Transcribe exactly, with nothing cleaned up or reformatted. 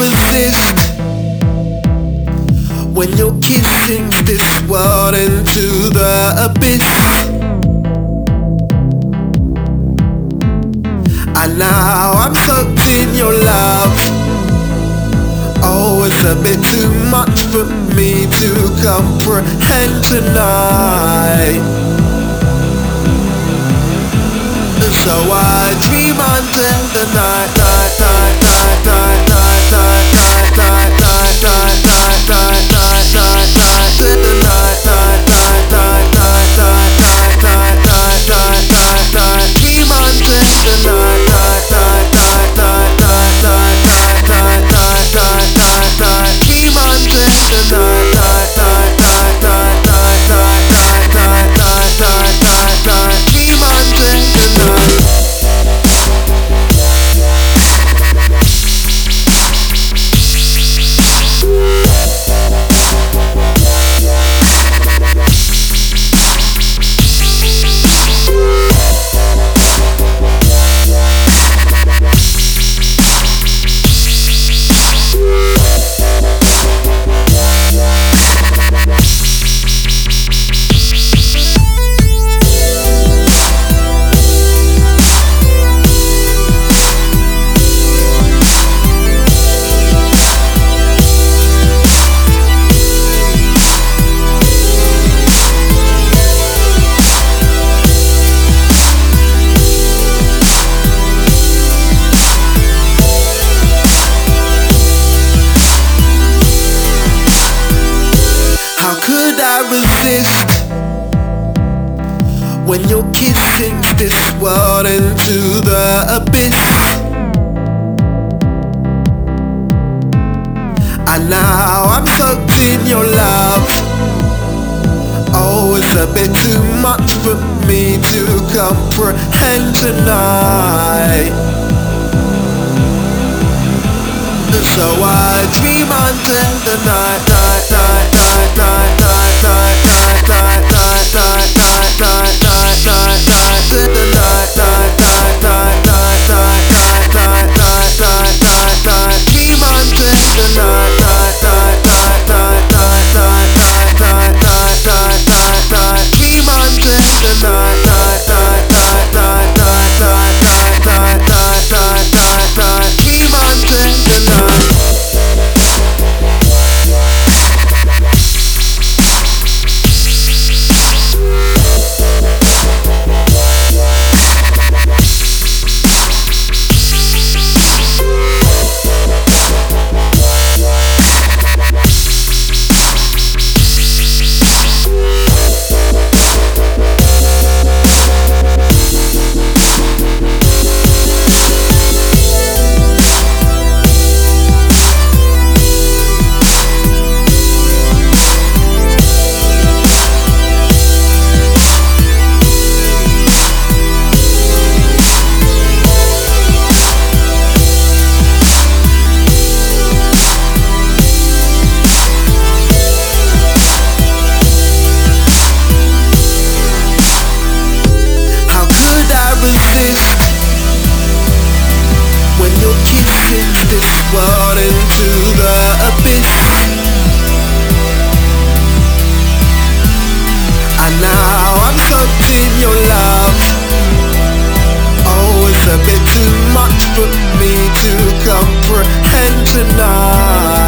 resist when you're kissing this world into the abyss? And now I'm soaked in your love. Oh, it's a bit too much for me to comprehend tonight. So I dream until the night, night, night, night, night, night, night, night, night, night, night, night, night, night, night, night, till the night, night, night, night, night, night, night, night, night, night, night, night, dream until the night, night, night, night, night, night, night, night, night, night, night, night, night, dream until the night, night, night, night, night, night, night, night, night, night, night, night, night, dream until the night. How could I resist when you're kissing this world into the abyss? And now I'm soaked in your love. Oh, it's a bit too much for me to comprehend tonight. So I dream until the night, night, night, night, night, night, night, night, night, night, night, night, night, night, night, night, till the night, night, night, night, night, night, night, night, night, night, night, night, dream until the night, night, night, night, night, night, night, night, night, night, night, night, night, dream until the night, night, night, night, night, night, night, night, night, night, night, night, night, dream until the night. When you're kissing this world into the abyss, and now I'm soaked in your love. Oh, it's a bit too much for me to comprehend tonight.